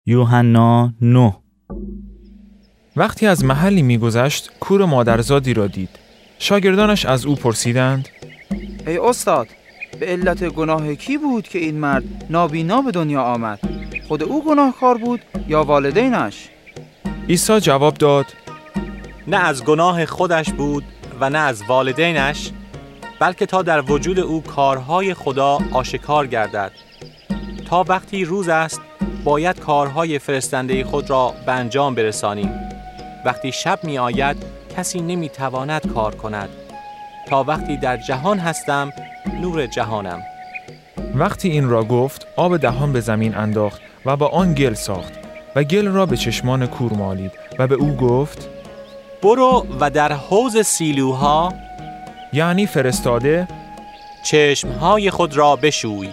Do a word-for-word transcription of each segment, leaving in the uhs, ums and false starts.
یوحنا نه. وقتی از محلی می‌گذشت، کور مادرزادی را دید. شاگردانش از او پرسیدند: ای استاد، به علت گناه کی بود که این مرد نابینا به دنیا آمد؟ خود او گناهکار بود یا والدینش؟ عیسی جواب داد: نه از گناه خودش بود و نه از والدینش، بلکه تا در وجود او کارهای خدا آشکار گردد. تا وقتی روز است باید کارهای فرستنده خود را به انجام برسانیم. وقتی شب می آید کسی نمی تواند کار کند. تا وقتی در جهان هستم نور جهانم. وقتی این را گفت، آب دهان به زمین انداخت و با آن گل ساخت و گل را به چشمان کور مالید و به او گفت: برو و در حوض سیلوها، یعنی فرستاده، چشمهای خود را بشوی.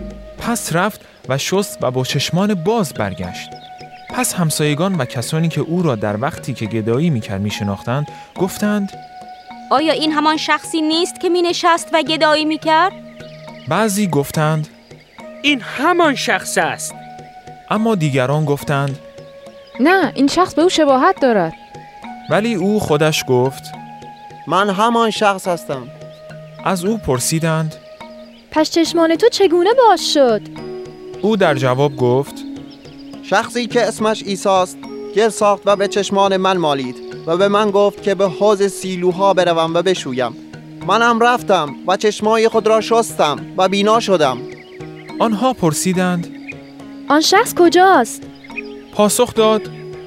پس رفت و شست و با چشمان باز برگشت. پس همسایگان و کسانی که او را در وقتی که گدایی می‌کرد می‌شناختند گفتند: آیا این همان شخصی نیست که می‌نشست و گدایی می‌کرد؟ بعضی گفتند: این همان شخص است. اما دیگران گفتند: نه، این شخص به او شباهت دارد. ولی او خودش گفت: من همان شخص هستم. از او پرسیدند: پس چشمان تو چگونه باز شد؟ او در جواب گفت: شخصی که اسمش عیسی است گل ساخت و به چشمان من مالید و به من گفت که به حوض سیلوها بروم و بشویم. منم رفتم و چشمای خود را شستم و بینا شدم. آنها پرسیدند: آن شخص کجاست؟ پاسخ داد: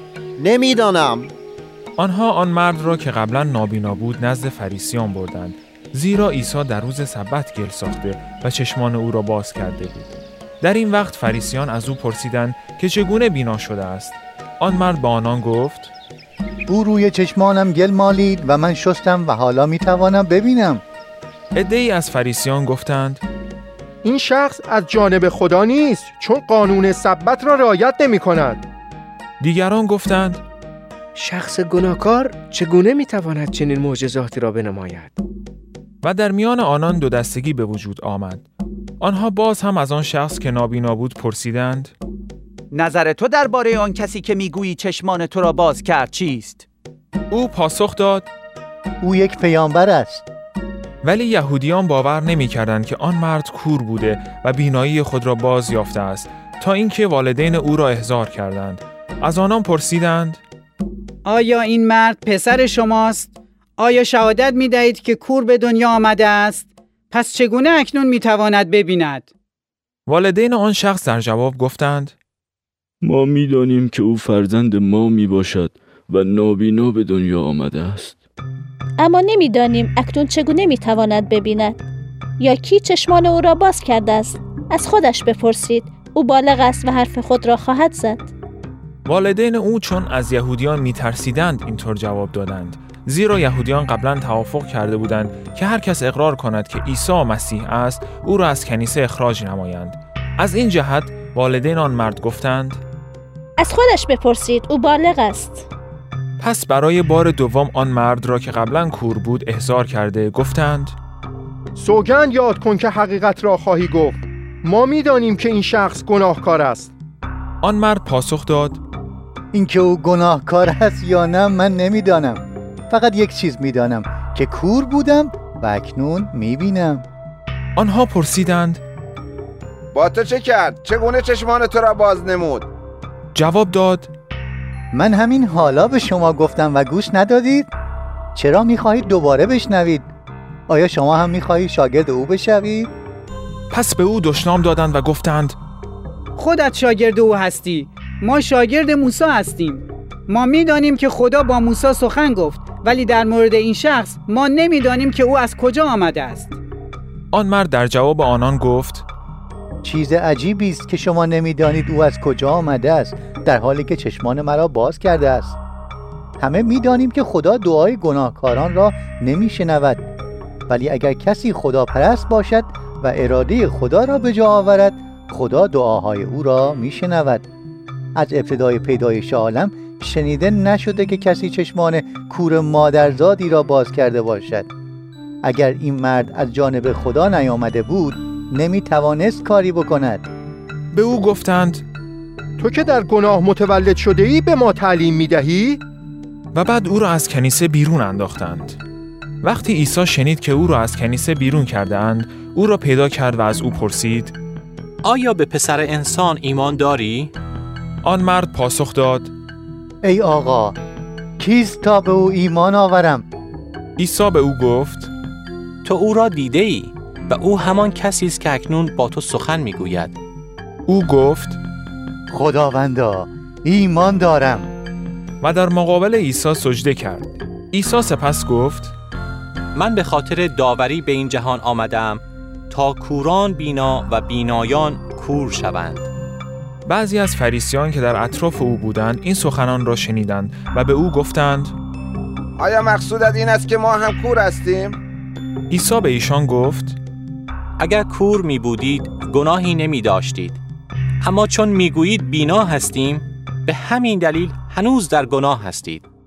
نمیدانم. آنها آن مرد را که قبلا نابینا بود نزد فریسیان بردند، زیرا عیسی در روز سبت گل ساخته و چشمان او را باز کرده بود. در این وقت فریسیان از او پرسیدند که چگونه بینا شده است. آن مرد به آنان گفت: او روی چشمانم گل مالید و من شستم و حالا میتوانم ببینم. عده‌ای از فریسیان گفتند: این شخص از جانب خدا نیست، چون قانون سبت را رعایت نمی کند. دیگران گفتند: شخص گناهکار چگونه میتواند چنین معجزاتی را بنماید؟ و در میان آنان دو دستگی به وجود آمد. آنها باز هم از آن شخص که نابینا بود پرسیدند: نظر تو درباره آن کسی که میگویی چشمان تو را باز کرد چیست؟ او پاسخ داد: او یک پیامبر است. ولی یهودیان باور نمی‌کردند که آن مرد کور بوده و بینایی خود را باز یافته است، تا اینکه والدین او را احضار کردند. از آنان پرسیدند: آیا این مرد پسر شماست؟ آیا شهادت می‌دهید که کور به دنیا آمده است؟ پس چگونه اکنون می‌تواند ببیند؟ والدین آن شخص در جواب گفتند: ما می‌دانیم که او فرزند ما میباشد و نابینا به دنیا آمده است. اما نمی‌دانیم اکنون چگونه می‌تواند ببیند یا کی چشمان او را باز کرده است. از خودش بپرسید، او بالغ است و حرف خود را خواهد زد. والدین او چون از یهودیان می‌ترسیدند اینطور جواب دادند، زیرا یهودیان قبلا توافق کرده بودند که هر کس اقرار کند که عیسی مسیح است، او را از کنیسه اخراج نمایند. از این جهت والدین آن مرد گفتند: از خودش بپرسید، او بالغ است. پس برای بار دوم آن مرد را که قبلا کور بود احضار کرده گفتند: سوگند یاد کن که حقیقت را خواهی گفت. ما می‌دانیم که این شخص گناهکار است. آن مرد پاسخ داد: اینکه او گناهکار است یا نه من نمیدانم. فقط یک چیز میدانم که کور بودم و اکنون میبینم. آنها پرسیدند: با تو چه کرد؟ چگونه چشمان تو را باز نمود؟ جواب داد: من همین حالا به شما گفتم و گوش ندادید؟ چرا میخواهید دوباره بشنوید؟ آیا شما هم میخواهید شاگرد او بشوید؟ پس به او دشنام دادند و گفتند: خودت شاگرد او هستی، ما شاگرد موسی هستیم. ما میدانیم که خدا با موسی سخن گفت، ولی در مورد این شخص ما نمیدانیم که او از کجا آمده است. آن مرد در جواب آنان گفت: چیز عجیبی است که شما نمیدانید او از کجا آمده است، در حالی که چشمان مرا باز کرده است. همه میدانیم که خدا دعای گناهکاران را نمیشنود، ولی اگر کسی خدا پرست باشد و اراده خدا را به جا آورد، خدا دعاهای او را میشنود. از ابتدای پیدایش عالم شنیده نشده که کسی چشمان کور مادرزادی را باز کرده باشد. اگر این مرد از جانب خدا نیامده بود، نمی توانست کاری بکند. به او گفتند: تو که در گناه متولد شده ای به ما تعلیم می دهی؟ و بعد او را از کنیسه بیرون انداختند. وقتی عیسی شنید که او را از کنیسه بیرون کرده‌اند، او را پیدا کرد و از او پرسید: آیا به پسر انسان ایمان داری؟ آن مرد پاسخ داد: ای آقا، کیست تا به او ایمان آورم؟ عیسی به او گفت: تو او را دیده ای و او همان کسی است که اکنون با تو سخن میگوید. او گفت: خداوندا، ایمان دارم. و در مقابل عیسی سجده کرد. عیسی سپس گفت: من به خاطر داوری به این جهان آمدم تا کوران بینا و بینایان کور شوند. بعضی از فریسیان که در اطراف او بودند این سخنان را شنیدند و به او گفتند: آیا مقصودت این است که ما هم کور هستیم؟ عیسی به ایشان گفت: اگر کور می بودید گناهی نمی داشتید، اما چون می گویید بینا هستیم، به همین دلیل هنوز در گناه هستید.